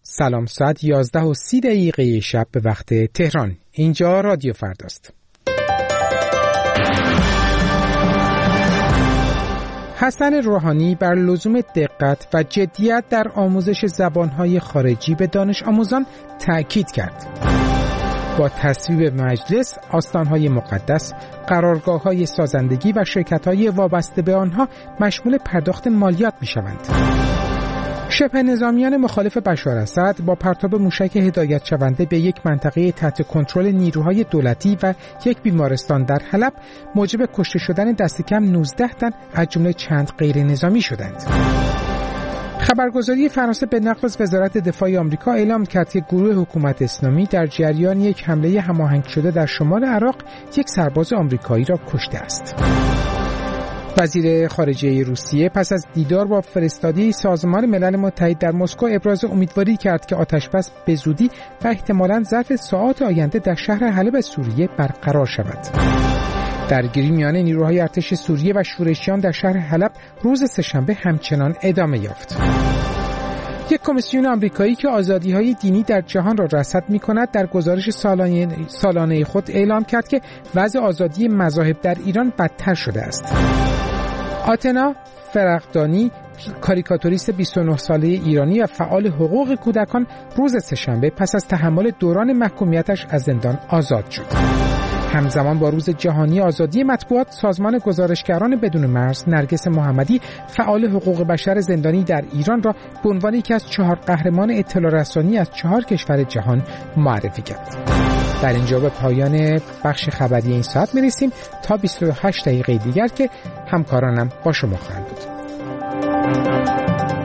سلام، ساعت 11:30 شب به وقت تهران. اینجا رادیو فرداست. حسن روحانی بر لزوم دقت و جدیت در آموزش زبانهای خارجی به دانش آموزان تأکید کرد. با تصویب مجلس، آستانهای مقدس، قرارگاه‌های سازندگی و شرکت‌های وابسته به آنها مشمول پرداخت مالیات می‌شوند. شبه نظامیان مخالف بشار اسد با پرتاب موشک هدایت شونده به یک منطقه تحت کنترل نیروهای دولتی و یک بیمارستان در حلب موجب کشته شدن دست کم 19 تن از جمله چند غیر نظامی شدند. خبرگزاری فرانسه به نقل از وزارت دفاع آمریکا اعلام کرد که گروه حکومت اسلامی در جریان یک حمله هماهنگ شده در شمال عراق یک سرباز آمریکایی را کشته است. وزیر خارجه روسیه پس از دیدار با فرستادی سازمان ملل متحد در مسکو ابراز امیدواری کرد که آتشبس به زودی و احتمالاً ظرف ساعات آینده در شهر حلب سوریه برقرار شود. درگیری میان نیروهای ارتش سوریه و شورشیان در شهر حلب روز سه‌شنبه همچنان ادامه یافت. یک کمیسیون آمریکایی که آزادی‌های دینی در جهان را رصد می‌کند در گزارش سالانه خود اعلام کرد که وضع آزادی مذاهب در ایران بدتر شده است. آتنا فرقدانی، کاریکاتوریست 29 ساله ایرانی و فعال حقوق کودکان، روز سه‌شنبه پس از تحمل دوران محکومیتش از زندان آزاد شد. همزمان با روز جهانی آزادی مطبوعات، سازمان گزارشگران بدون مرز نرگس محمدی، فعال حقوق بشر زندانی در ایران را به عنوان یکی از 4 قهرمان اطلاع رسانی از 4 کشور جهان معرفی کرد. در اینجا به پایان بخش خبری این ساعت می‌رسیم تا 28 دقیقه دیگر که همکارانم با شما خواهند بود.